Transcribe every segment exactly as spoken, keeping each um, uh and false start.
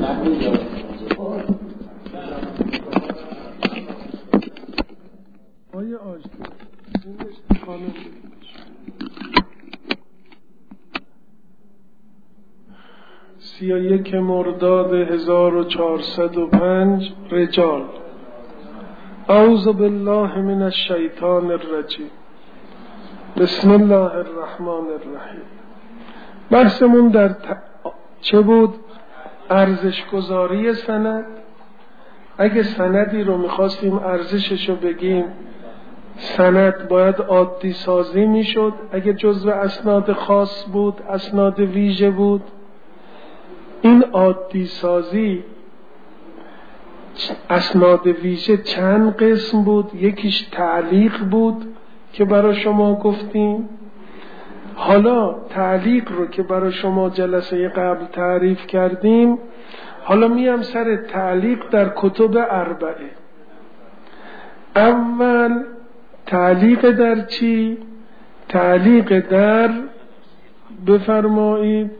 آیا آجده این خانه سی و یک مرداد هزار و چهارصد و پنج رجال. اعوذ بالله من الشیطان الرجیم. بسم الله الرحمن الرحیم. بحثمون در ت... چه بود؟ ارزش گذاری سند. اگه سندی رو میخواستیم ارزشش رو بگیم، سند باید عادی سازی میشد. اگه جزو اسناد خاص بود، اسناد ویژه بود، این عادی سازی اسناد ویژه چند قسم بود. یکیش تعلیق بود که برای شما گفتیم. حالا تعلیق رو که برای شما جلسه قبل تعریف کردیم، حالا میم سر تعلیق در کتب اربعه. اول تعلیق در چی؟ تعلیق در بفرمایید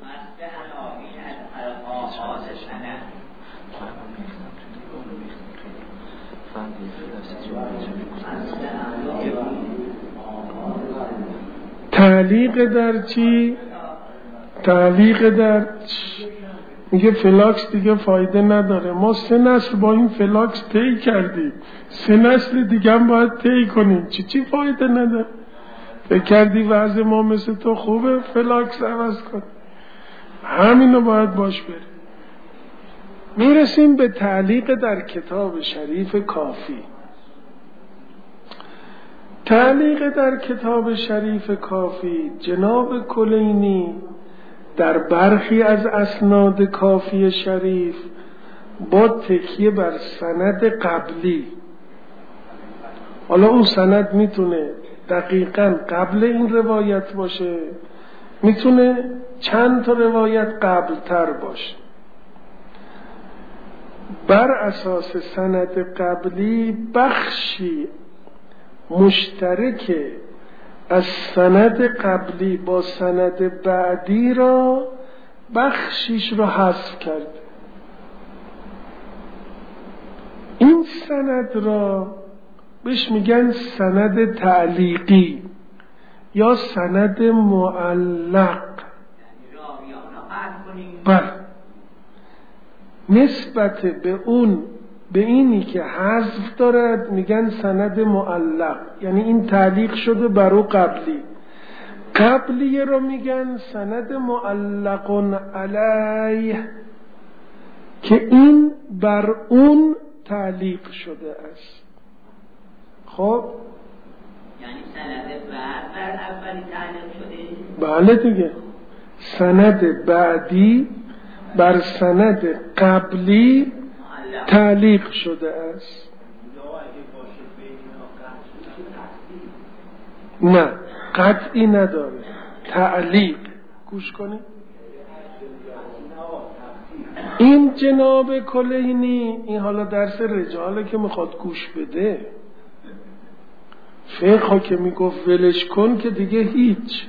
تعلیق در چی؟ تعلیق در میگه فلاکس دیگه فایده نداره. ما سه نسل با این فلاکس طی کردیم، سه نسل دیگه هم باید طی کنیم. چی چی فایده نداره؟ فکر کردی وضع ما مثل تو خوبه فلاکس عوض کن؟ همینو باید باش بریم. میرسیم به تعلیق در کتاب شریف کافی. تعلیق در کتاب شریف کافی، جناب کلینی در برخی از اسناد کافی شریف با تکیه بر سند قبلی، حالا اون سند میتونه دقیقاً قبل این روایت باشه، میتونه چند تا روایت قبل تر باشه، بر اساس سند قبلی بخشی مشترک از سند قبلی با سند بعدی را بخشیش را حذف کرد. این سند را بهش میگن سند تعلیقی یا سند معلق. بله، نسبت به اون به اینی که حذف دارد میگن سند معلق، یعنی این تعلیق شده بر او قبلی. قبلی رو میگن سند معلق علیه که این بر اون تعلیق شده است. خب یعنی سند بعد بر اولی تعلیق شده؟ بله دیگه، سند بعدی بر سند قبلی تعلیق شده است. نه، قطعی نداره، تعلیق. گوش کنید، این جناب کلینی، این حالا درس رجاله که میخواد گوش بده، فقه که میگفت ولش کن که دیگه هیچ.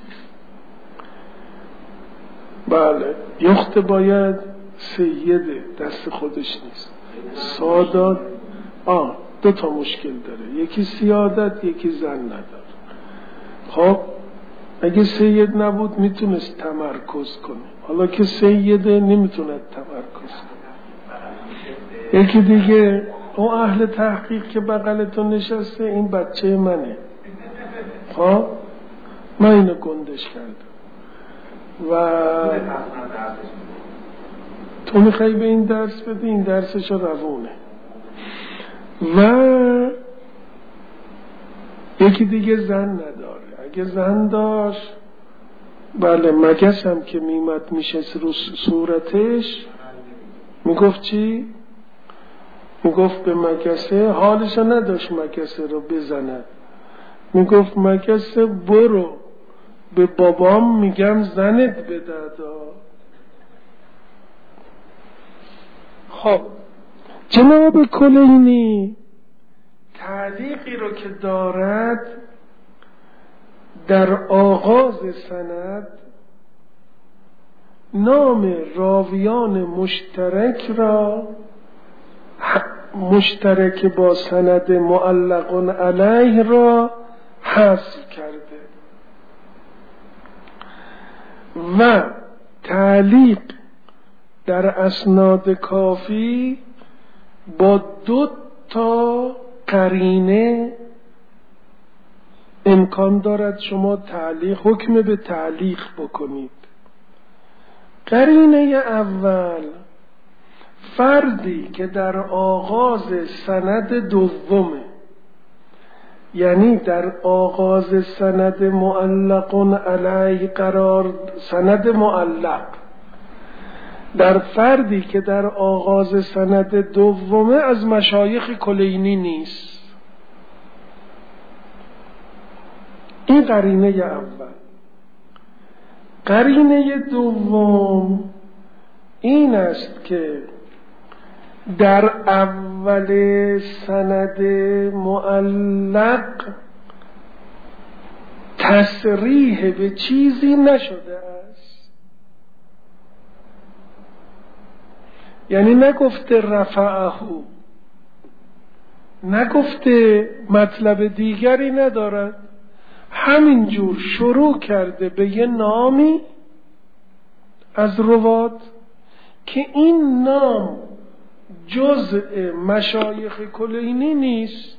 بله، یخت باید سیده، دست خودش نیست. سادات آه دو تا مشکل داره، یکی سیادت، یکی زن نداره. خب اگه سید نبود میتونست تمرکز کنه، حالا که سیده نمیتونه تمرکز کنه. یکی دیگه اون اهل تحقیق که بغلتون نشسته، این بچه منه. خب من اینو گندش کردم و تو میخوای به این درس بدی، این درسش روونه. و یکی دیگه زن نداره. اگه زن داشت، بله، مگس هم که میمد میشست رو صورتش، میگفت چی؟ میگفت به مگسه، حالش نداشت مگسه رو بزند، میگفت مگسه برو به بابام میگم زنت بدادا. خب جناب کلینی تعلیقی رو که دارد در آغاز سند نام راویان مشترک را مشترک با سند معلق علیه را حذف کرده و تعلیق در اسناد کافی با دو تا قرینه امکان دارد شما تعلیق حکم به تعلیق بکنید. قرینه اول، فردی که در آغاز سند دومه، یعنی در آغاز سند معلق علیه قرار، سند معلق در فردی که در آغاز سند دومه از مشایخ کلینی نیست. این قرینه اول. قرینه دوم این است که در اول سند معلق تصریح به چیزی نشده است، یعنی نگفته رفعه، نگفته مطلب دیگری ندارد، همینجور شروع کرده به یه نامی از روات که این نام جزء مشایخ کلینی نیست.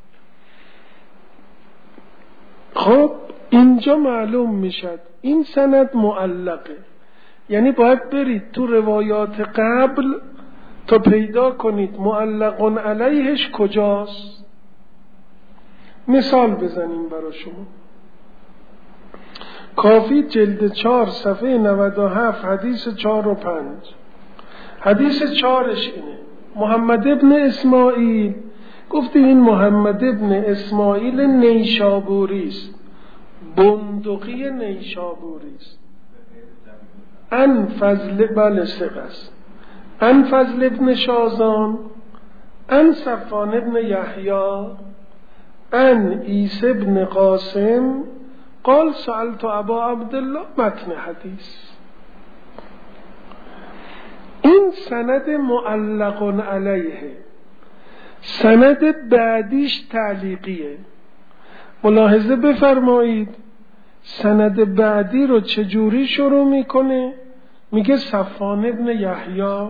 خب اینجا معلوم میشد این سند معلقه، یعنی باید برید تو روایات قبل تا پیدا کنید معلق علیهش کجاست. مثال بزنیم برای شما. کافی جلد چهار صفحه نود و هفت حدیث چهار و پنج. حدیث چهارش اینه: محمد ابن اسماعیل، گفتیم این محمد ابن اسماعیل نیشابوری است، بندقی نیشابوری است. ان فضل بل ثقه است. ان فضل ابن شازان، ان صفوان ابن یحیی، ان عیسی ابن قاسم قال سألت ابا عبدالله متن حدیث. این سند معلق علیه. سند بعدیش تعلیقیه. ملاحظه بفرمایید سند بعدی رو چجوری شروع میکنه؟ میگه صفوان ابن یحیی.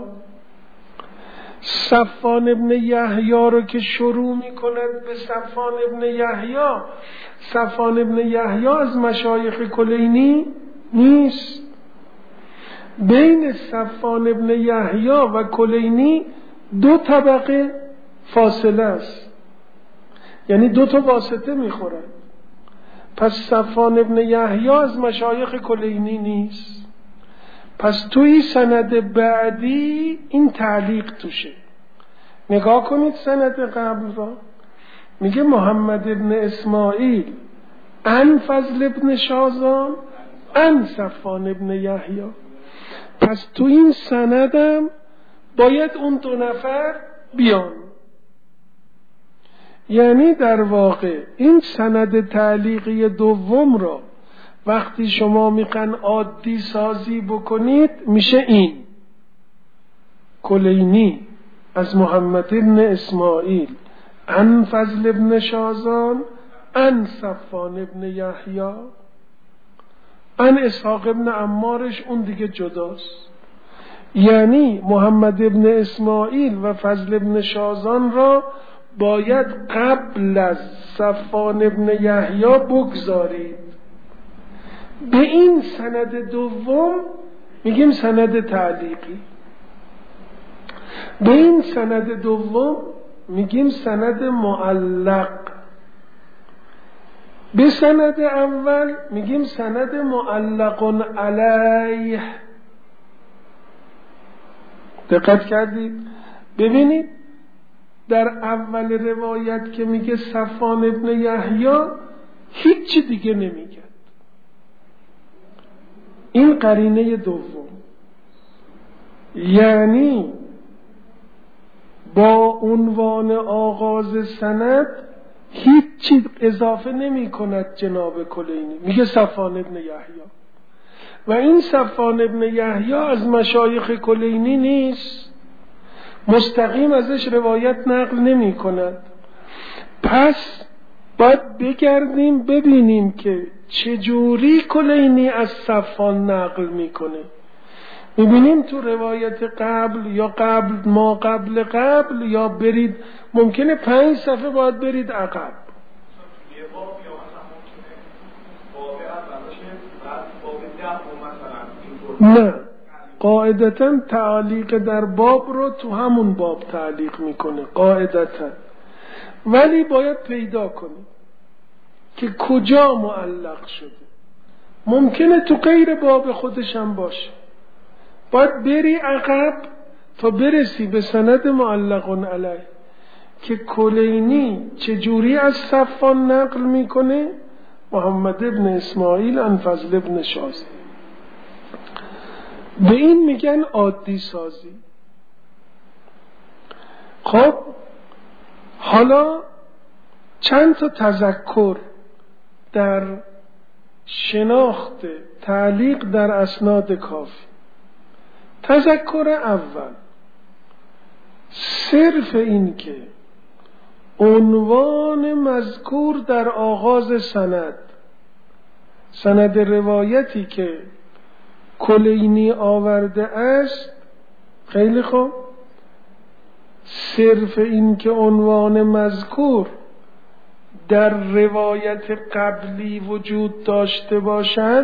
صفوان ابن یحیی رو که شروع میکند به صفوان ابن یحیی، صفوان ابن یحیی از مشایخ کلینی نیست. بین صفوان ابن یحیی و کلینی دو طبقه فاصله است، یعنی دو تا واسطه میخورد. پس صفوان ابن یحیی از مشایخ کلینی نیست. پس توی سند بعدی این تعلیق توشه. نگاه کنید سند قبل را، میگه محمد ابن اسماعیل ان فضل ابن شازان ان صفوان ابن یحیی. پس تو این سندم باید اون دو نفر بیان. یعنی در واقع این سند تعلیقی دوم را وقتی شما میخواین عادی سازی بکنید میشه این: کلینی از محمد ابن اسماعیل ان فضل ابن شازان ان صفوان ابن یحیی ان اسحاق ابن عمارش اون دیگه جداست. یعنی محمد ابن اسماعیل و فضل ابن شازان را باید قبل از صفوان ابن یحیی بگذارید. به این سند دوم میگیم سند تعلیقی. به این سند دوم میگیم سند معلق. به سند اول میگیم سند معلق علیه. دقت کردید؟ ببینید در اول روایت که میگه صفوان ابن یحیی هیچ دیگه نمیگه. این قرینه دوم، یعنی با عنوان آغاز سند هیچی اضافه نمی کند جناب کلینی، میگه صفوان ابن یحیی. و این صفوان ابن یحیی از مشایخ کلینی نیست، مستقیم ازش روایت نقل نمی کند. پس باید بگردیم ببینیم که چجوری کلینی از صفوان نقل میکنه. میبینیم تو روایت قبل یا قبل ما قبل قبل یا برید ممکنه پنج صفحه باید برید عقب. نه، قاعدتا تعلیق در باب رو تو همون باب تعلیق میکنه قاعدتا، ولی باید پیدا کنی که کجا معلق شده. ممکنه تو غیر باب خودش هم باشه. باید بری عقب تا برسی به سند معلق علیه که کلینی چجوری از صفوان نقل میکنه. محمد ابن اسماعیل عن فضل ابن شاذ. به این میگن عادی سازی. خب حالا چند تا تذکر در شناخت تعلیق در اسناد کافی. تذکر اول، صرف این که عنوان مذکور در آغاز سند، سند روایتی که کلینی آورده است، خیلی خوب، صرف این که عنوان مذکور در روایت قبلی وجود داشته باشد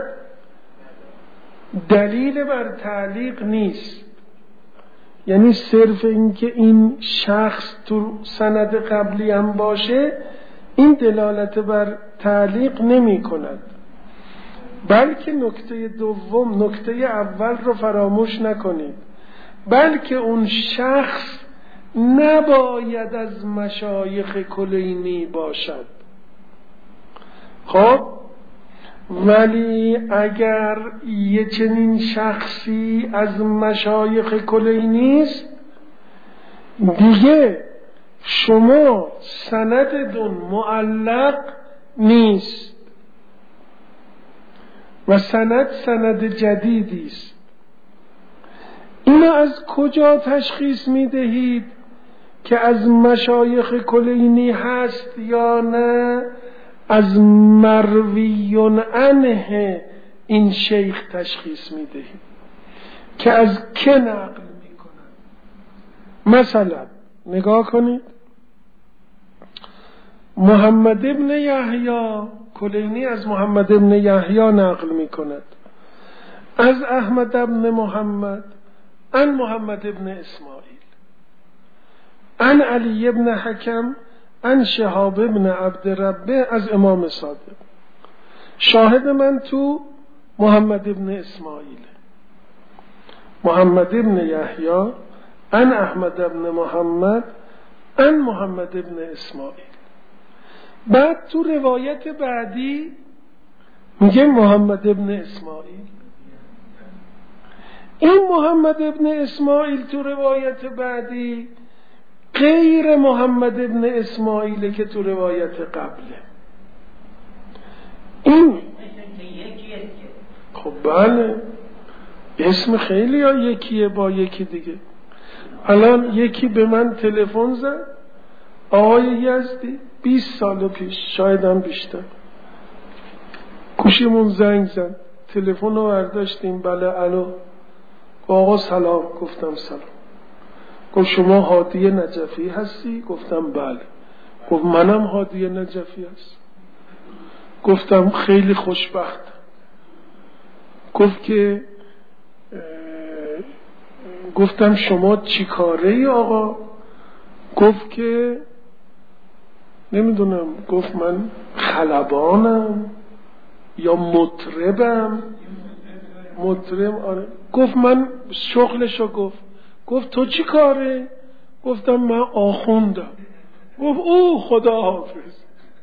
دلیل بر تعلیق نیست. یعنی صرف این که این شخص تو سند قبلی هم باشه این دلالت بر تعلیق نمی کند، بلکه نکته دوم، نکته اول رو فراموش نکنید، بلکه اون شخص نباید از مشایخ کلینی باشد. خب ولی اگر یه چنین شخصی از مشایخ کلینی است، دیگه شما سندتون معلق نیست و سند سند جدیدی است. اینو از کجا تشخیص میدهید که از مشایخ کلینی هست یا نه؟ از مرویون عنه این شیخ تشخیص میدهید که از که نقل میکنن. مثلا نگاه کنید، محمد ابن یحیی، کلینی از محمد ابن یحیی نقل میکند، از احمد ابن محمد، عن محمد ابن اسماعیل، عن علی ابن حکم، عن شهاب ابن عبد ربه، از امام صادق. شاهد من تو محمد ابن اسماعیل، محمد ابن یحیی، عن احمد ابن محمد، عن محمد ابن اسماعیل. بعد تو روایت بعدی میگه محمد ابن اسماعیل. این محمد ابن اسماعیل تو روایت بعدی غیر محمد ابن اسماعیل که تو روایت قبله. این خب بله، اسم خیلی ها یکیه با یکی دیگه. الان یکی به من تلفن زد، آقای یزدی، بیست سال پیش، شاید هم بیشتر، گوشیمون زنگ زد، تلفن رو برداشتیم، بله الو، آقا سلام، گفتم سلام. گفت شما هادی نجفی هستی؟ گفتم بله. گفت منم هادی نجفی هست. گفتم خیلی خوشبخت. گفت که گفتم شما چی کاره ای آقا؟ گفت که نمیدونم، گفت من خلبانم یا مطربم. مطرب آره. گفت من شغلشو گفت. گفت تو چی کاره؟ گفتم من آخوندم. گفت او خدا حافظ.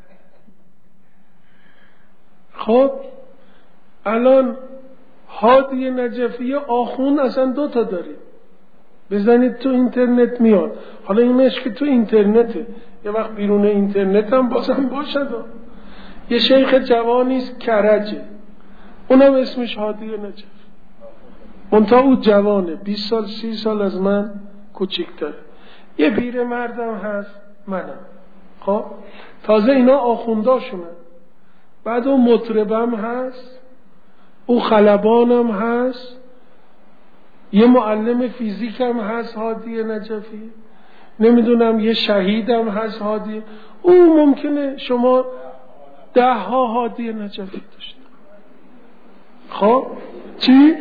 خب الان هادی نجفی آخوند اصلا دو تا داریم، بزنید تو اینترنت میاد. حالا اینش که تو اینترنته، یه وقت بیرون اینترنت هم بازم باشد. یه شیخ جوانیست کرجه، اونم اسمش هادی نجفی. منتها او جوانه، بیست سال سی سال از من کوچیک‌تره. یه پیر مردم هست، منم. خب تازه اینا آخونداشونه. بعد اون مطربم هست، او خلبانم هست، یه معلم فیزیکم هست هادی نجفی، نمیدونم یه شهیدم هست هادی. او ممکنه شما ده ها هادی نجفی داشته. خب چی؟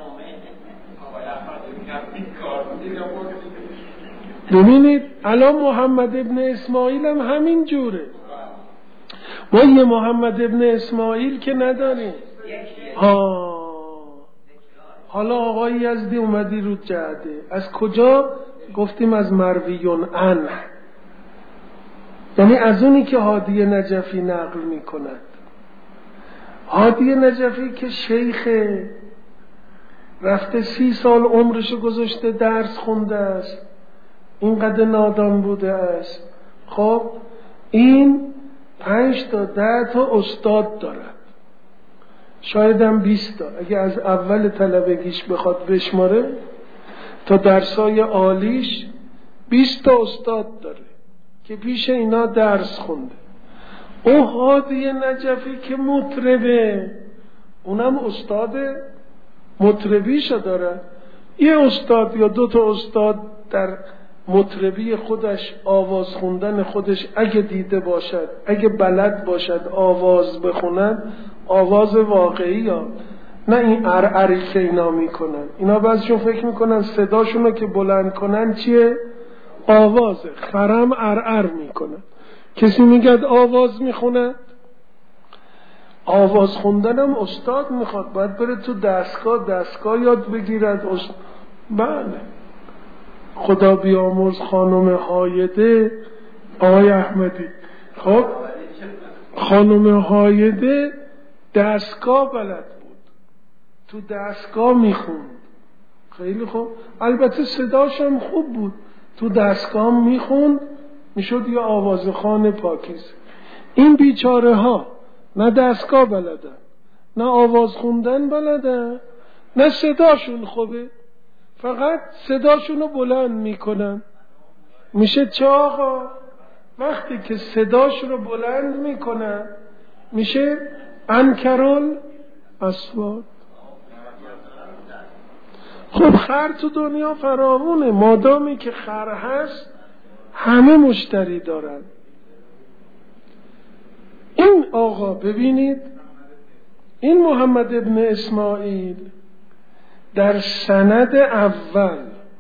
ببینید الان محمد ابن اسماعیل هم همین جوره. ما یه محمد ابن اسماعیل که نداریم. ها حالا آقای یزدی اومدی رو جعده. از کجا؟ گفتیم از مرویون عنه، یعنی از اونی که هادی نجفی نقل می کند. هادی نجفی که شیخ رفته سی سال عمرشو گذاشته درس خونده است، اینقدر نادان بوده است. خب این پنج تا ده تا استاد دارد، شاید هم بیست تا اگه از اول طلبگیش بخواد بشماره تا درسای عالیش بیست تا استاد داره که پیش اینا درس خونده. او هادی نجفی که مطربه، اونم استاد مطربیشو داره. یه استاد یا دو تا استاد در مطربی خودش، آواز خوندن خودش اگه دیده باشد، اگه بلد باشد آواز بخونن، آواز واقعی ها، نه این ارعری که اینا میکنن. اینا بعضیشون فکر میکنن صداشونو که بلند کنن چیه؟ آوازه. خرم ارعر میکنن. کسی میگه آواز میخونه؟ آواز خوندنم استاد میخواد، باید بره تو دستگاه دستگاه یاد بگیرد. است... بله خدا بیامرز خانم هایده، آقای احمدی، خب خانم هایده دستگاه بلد بود، تو دستگاه میخوند. خیلی خوب، البته صداش هم خوب بود، تو دستگاه میخوند، میشد یه آوازخوان پاکیزه. این بیچاره ها نه دستگاه بلدن، نه آواز خوندن بلدن، نه صداشون خوبه، فقط صداشونو بلند میکنن. میشه چه آقا؟ وقتی که صداشون رو بلند میکنن میشه انکرال اصوات. خب خر تو دنیا فراوونه، مادامی که خر هست همه مشتری دارن. این آقا ببینید، این محمد ابن اسماعیل در سند اول،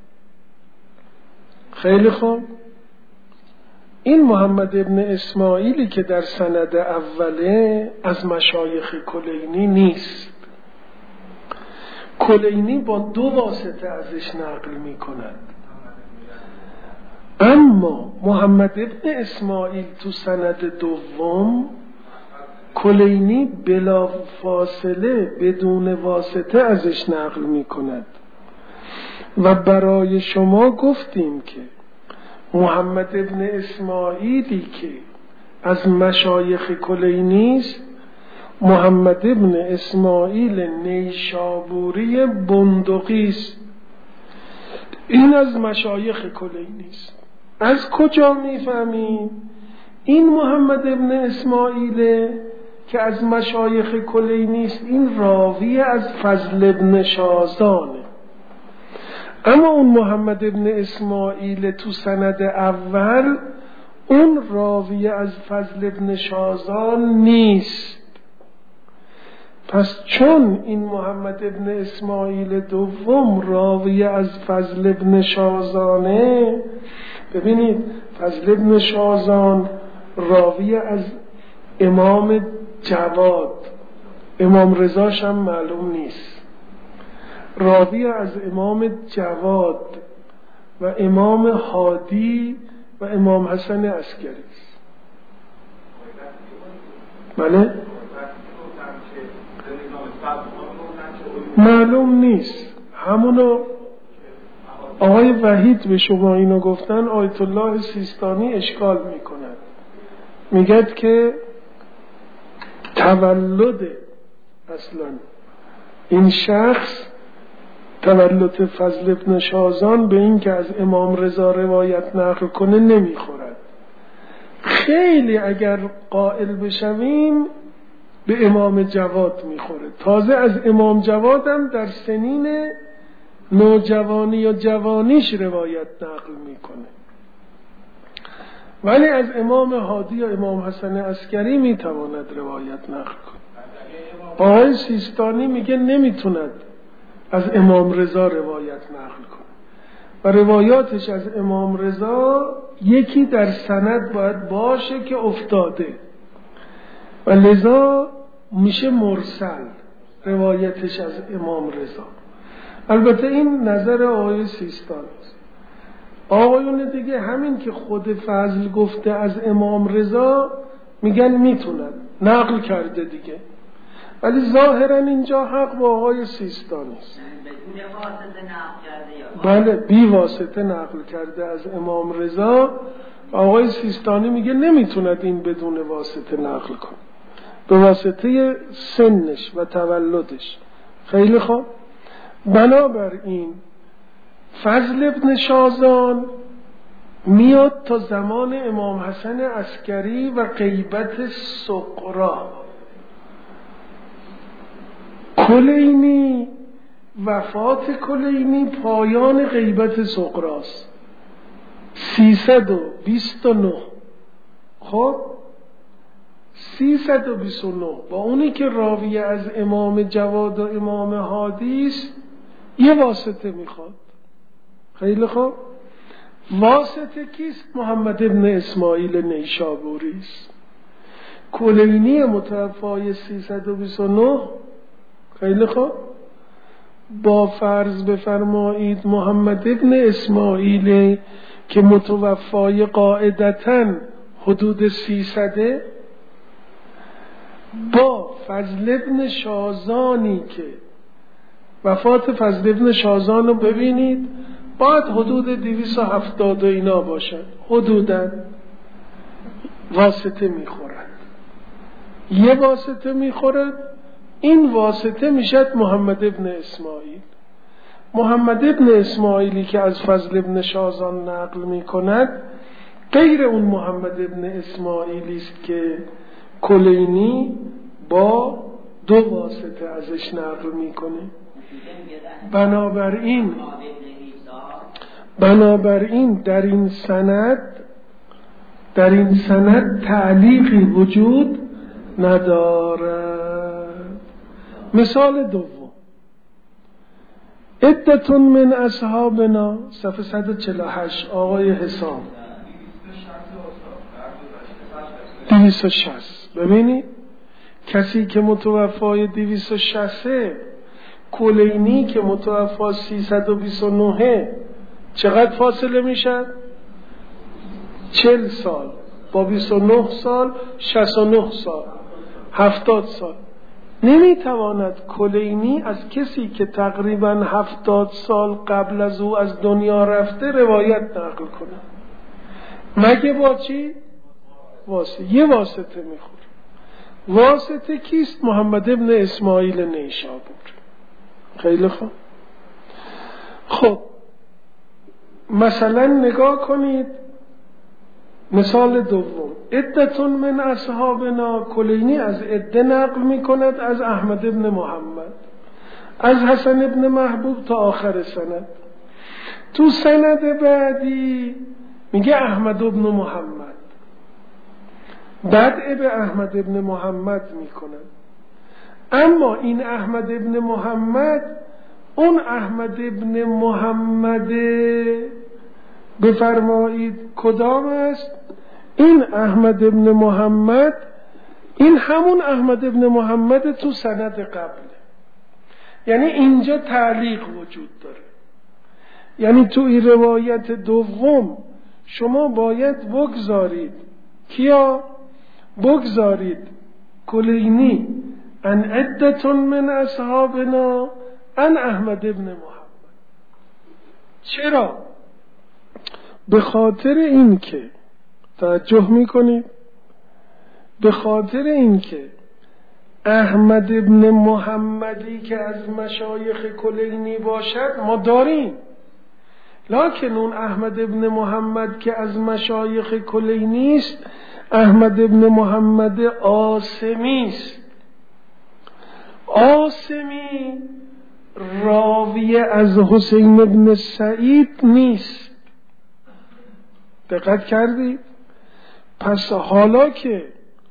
خیلی خوب، این محمد ابن اسماعیلی که در سند اوله از مشایخ کلینی نیست. کلینی با دو واسطه ازش نقل می کند، اما محمد ابن اسماعیل تو سند دوم کلینی بلا فاصله بدون واسطه ازش نقل می کند. و برای شما گفتیم که محمد ابن اسماعیلی که از مشایخ کلینی است محمد ابن اسماعیل نیشابوری بندقی است. این از مشایخ کلینی است. از کجا میفهمیم؟ این محمد ابن اسماعیل که از مشایخ کلینی است، این راوی از فضل ابن شازانه. اما اون محمد ابن اسماعیل تو سند اول اون راوی از فضل ابن شازان نیست. پس چون این محمد ابن اسماعیل دوم راوی از فضل ابن شازانه، ببینید فضل ابن شازان راوی از امام جواد، امام رضاش هم معلوم نیست، راوی از امام جواد و امام هادی و امام حسن عسکری است. بله؟ معلوم نیست. همونو آقای وحید به شما اینو گفتن، آیت الله سیستانی اشکال میکند، میگد که تولد اصلا این شخص تولد فضل ابن شازان به این که از امام رضا روایت نقل کنه نمیخورد. خیلی اگر قائل بشویم به امام جواد میخوره. تازه از امام جواد هم در سنین نوجوانی یا جوانیش روایت نقل میکنه، ولی از امام هادی یا امام حسن عسکری میتواند روایت نقل کنه. آقای سیستانی میگه نمیتوند از امام رضا روایت نقل کنه و روایاتش از امام رضا یکی در سند باید باشه که افتاده و لذا میشه مرسل روایتش از امام رضا. البته این نظر آقای سیستانی است. آقایون دیگه همین که خود فضل گفته از امام رضا میگن میتوند نقل کرده دیگه، ولی ظاهرا اینجا حق با آقای سیستانی است. بله بی واسطه نقل کرده از امام رضا. آقای سیستانی میگه نمیتوند این بدون واسطه نقل کنه، به واسطه سنش و تولدش. خیلی خوب. بنابراین فضل ابن شازان میاد تا زمان امام حسن عسکری و غیبت صغرا. کلینی، وفات کلینی پایان غیبت صغراست، سیصد و بیست و نه. خب سیصد و بیست و نه با اونی که راوی از امام جواد و امام هادی است یه واسطه میخواد. خیلی خوب. واسطه کیست؟ محمد ابن اسماعیل نیشابوری است. کلینی متوفای سیصد و بیست و نه. خیلی خوب. با فرض بفرمایید محمد ابن اسماعیل که متوفای قاعدتاً حدود سیصده، با فضل ابن شازانی که وفات فضل ابن شازان رو ببینید باید حدود دویست و هفتاد و اینا باشد، حدوداً واسطه میخورد. یه واسطه میخورد. این واسطه میشد محمد ابن اسماعیل. محمد ابن اسماعیلی که از فضل ابن شازان نقل میکند غیر اون محمد ابن اسماعیلی است که کلینی با دو واسطه ازش نقل میکنه. بنابراین بنابراین در این سند در این سند تعلیقی وجود ندارد. مثال دوم، عدتون من اصحابنا، صفحه صد و چهل و هشت، آقای حسام. دویست و شصت. ببینید کسی که متوفای دویست و شصت، کلینی که متوفا سیصد و بیست و نه، چقدر فاصله میشد؟ چهل سال با بیست و نه سال شصت و نه سال، هفتاد سال. نمیتواند کلینی از کسی که تقریبا هفتاد سال قبل از او از دنیا رفته روایت نقل کنه مگه با چی؟ واسطه. یه واسطه میخوره. واسطه کیست؟ محمد ابن اسماعیل نیشابور. خیلی خوب. خب مثلا نگاه کنید مثال دوم، عدتون من اصحابنا، کلینی از عده نقل میکند از احمد ابن محمد، از حسن ابن محبوب تا آخر سند. تو سند بعدی میگه احمد ابن محمد، بدء به احمد ابن محمد میکند. اما این احمد ابن محمد اون احمد ابن محمد بفرمایید کدام است؟ این احمد ابن محمد این همون احمد ابن محمد تو سند قبله. یعنی اینجا تعلیق وجود داره. یعنی تو این روایت دوم شما باید بگذارید کیا؟ بگذارید کلینی ان عدتون من اصحابنا ان احمد ابن محمد. چرا؟ به خاطر این که توجه میکنید، به خاطر این که احمد ابن محمدی که از مشایخ کلینی باشد ما داریم، لکن اون احمد ابن محمد که از مشایخ کلینی است احمد ابن محمد عاصمی است. عاصمی راوی از حسین ابن سعید نیست. دقت کردید؟ پس حالا که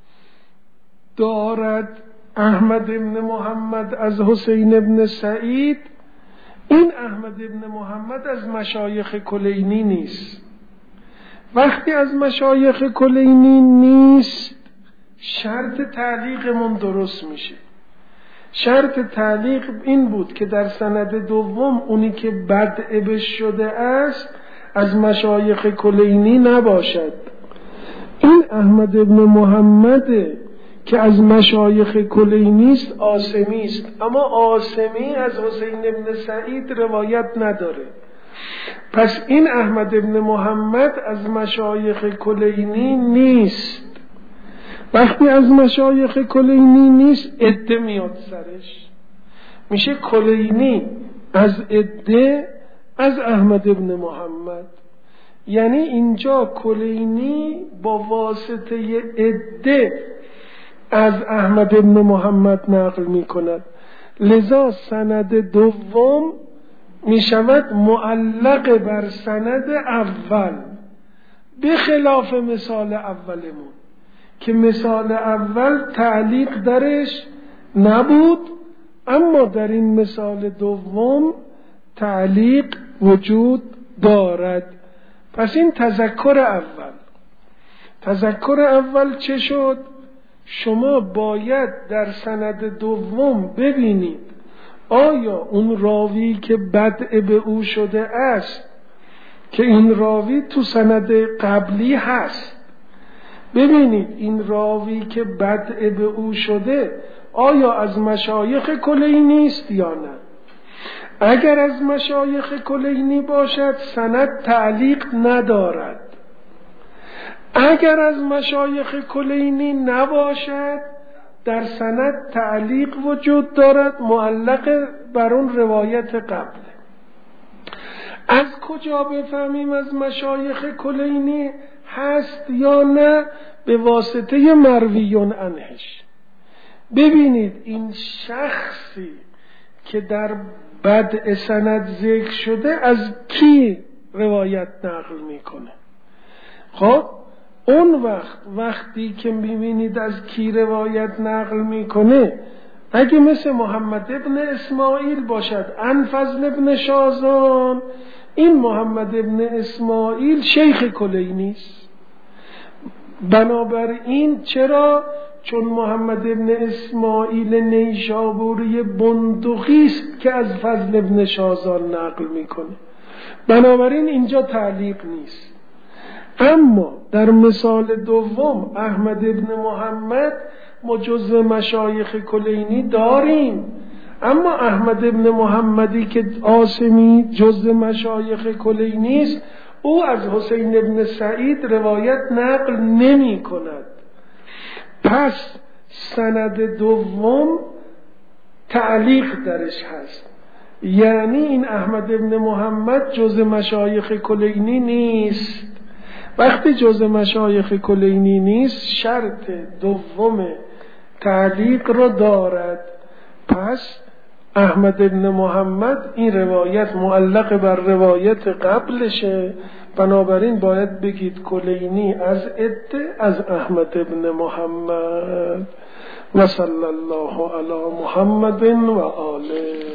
دارد احمد ابن محمد از حسین ابن سعید، این احمد ابن محمد از مشایخ کلینی نیست. وقتی از مشایخ کلینی نیست شرط تعلیقمون درست میشه. شرط تعلیق این بود که در سند دوم اونی که بدع بش شده است از مشایخ کلینی نباشد. این احمد ابن محمد که از مشایخ کلینی است عاصمی است، اما عاصمی از حسین ابن سعید روایت نداره. پس این احمد ابن محمد از مشایخ کلینی نیست. وقتی از مشایخ کلینی نیست عده میاد سرش، میشه کلینی از عده از احمد ابن محمد. یعنی اینجا کلینی با واسطه عده از احمد ابن محمد نقل می کند، لذا سند دوم می شود معلق بر سند اول، به خلاف مثال اولمون که مثال اول تعلیق درش نبود، اما در این مثال دوم تعلیق وجود دارد. پس این تذکر اول. تذکر اول چه شد؟ شما باید در سند دوم ببینید آیا اون راوی که بدع به او شده است که این راوی تو سند قبلی هست، ببینید این راوی که بدع به او شده آیا از مشایخ کلینی است یا نه. اگر از مشایخ کلینی باشد سند تعلیق ندارد، اگر از مشایخ کلینی نباشد در سند تعلیق وجود دارد، معلق بر اون روایت قبله. از کجا بفهمیم از مشایخ کلینی هست یا نه؟ به واسطه مرویون عنهش. ببینید این شخصی که در بدء سند ذکر شده از کی روایت نقل میکنه؟ خب اون وقت وقتی که میبینید از کی روایت نقل میکنه، اگه مثل محمد ابن اسماعیل باشد عن فضل ابن شازان، این محمد ابن اسماعیل شیخ کلینی است. بنابراین چرا؟ چون محمد ابن اسماعیل نیشابوری بندقی است که از فضل ابن شازان نقل میکنه، بنابراین اینجا تعلیق نیست. اما در مثال دوم احمد ابن محمد ما جزو مشایخ کلینی داریم، اما احمد ابن محمدی که عاصمی جزو مشایخ کلینی است، او از حسین ابن سعید روایت نقل نمی کند. پس سند دوم تعلیق درش هست، یعنی این احمد ابن محمد جزو مشایخ کلینی نیست. وقتی جزء مشایخ کلینی نیست شرط دوم تعلیق رو دارد. پس احمد ابن محمد این روایت معلق بر روایت قبلشه، بنابراین باید بگید کلینی از عده از احمد ابن محمد. و صلی الله علی محمد و آله.